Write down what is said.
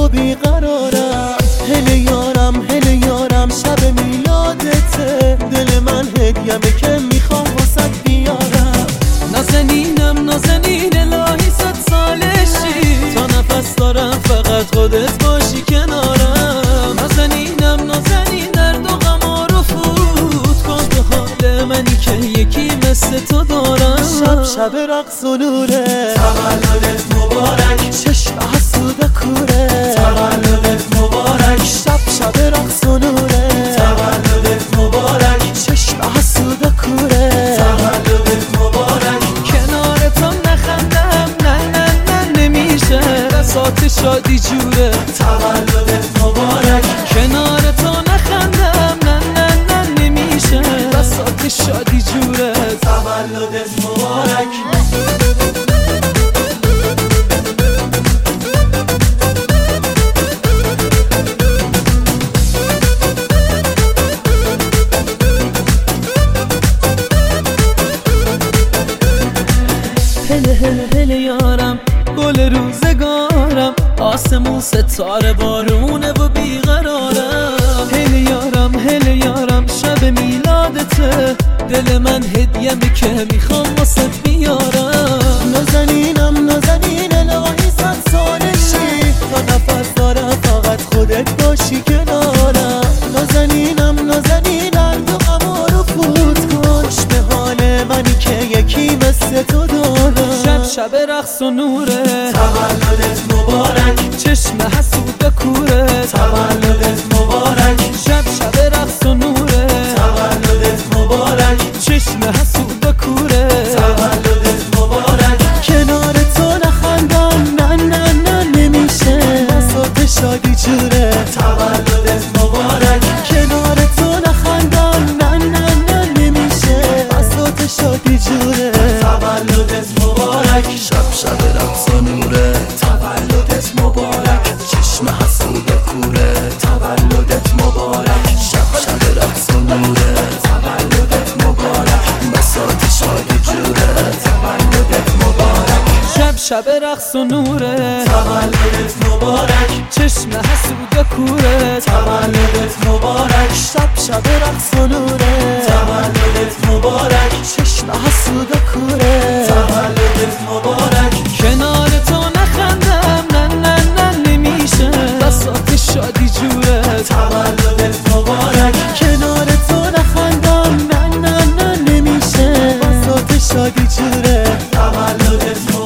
و بیقرارم. هله یارم شب میلادته، دل من هدیه‌مه که میخوام واسه بیارم. نازنینم الهی 100 سالشی، تا نفس دارم فقط خودت باشی کنارم. نازنینم درد و غم رو فوت کن به حال منی که یکی مثل تو دارم. شب رقص و نوره، تولدت مبارک، چشم حسود کوره، تولدت مبارک. شب رقص و نوره، تولدت مبارک، چشم حسود کوره، تولدت مبارک. کنار تو نخندم نه نمیشه، بساط شادی جوره، تولدت مبارک. کنار تو نخندم نه نمیشه، بساط شادی جوره، تولدت مبارک. هله یارم گل روزگارم، آسمون ستاره بارونه و بیقرارم. هله یارم شب میلادته، دل من هدیه‌مه که میخوام واسه بیارم. نازنینم الهی 100 سالشی، تا نفس دارم فقط خودت باشی کنارم. نازنینم درد و غم رو فوت کن به حال منی که یکی مثل تو دارم. شب رقص و نوره، تولدت مبارک، چشم حسود کوره، تولدت مبارک. شب رقص و نوره، تولدت مبارک، چشم حسود کوره، تولدت مبارک. کنار تو نخندم نه نمیشه، بساط شادی جوره، تولدت مبارک. کنار تو نخندم نه نمیشه، بساط شادی جوره، تولدت مبارک. شب رقص و نوره، تولدت مبارک، چشم حسود کوره، تولدت مبارک. شب رقص و نوره، تولدت مبارک، بساط شادی جوره، تولدت مبارک. شب رقص و نوره، تولدت مبارک، چشم حسود کوره، تولدت مبارک. شب رقص و نوره، تولدت مبارک، چشم حسود کوره، تولدت مبارک. کنار تو نخندم نه نمیشه، بساط شادی جوره، تولدت مبارک. کنار تو نخندم نه نمیشه، بساط شادی جوره، تولدت مبارک.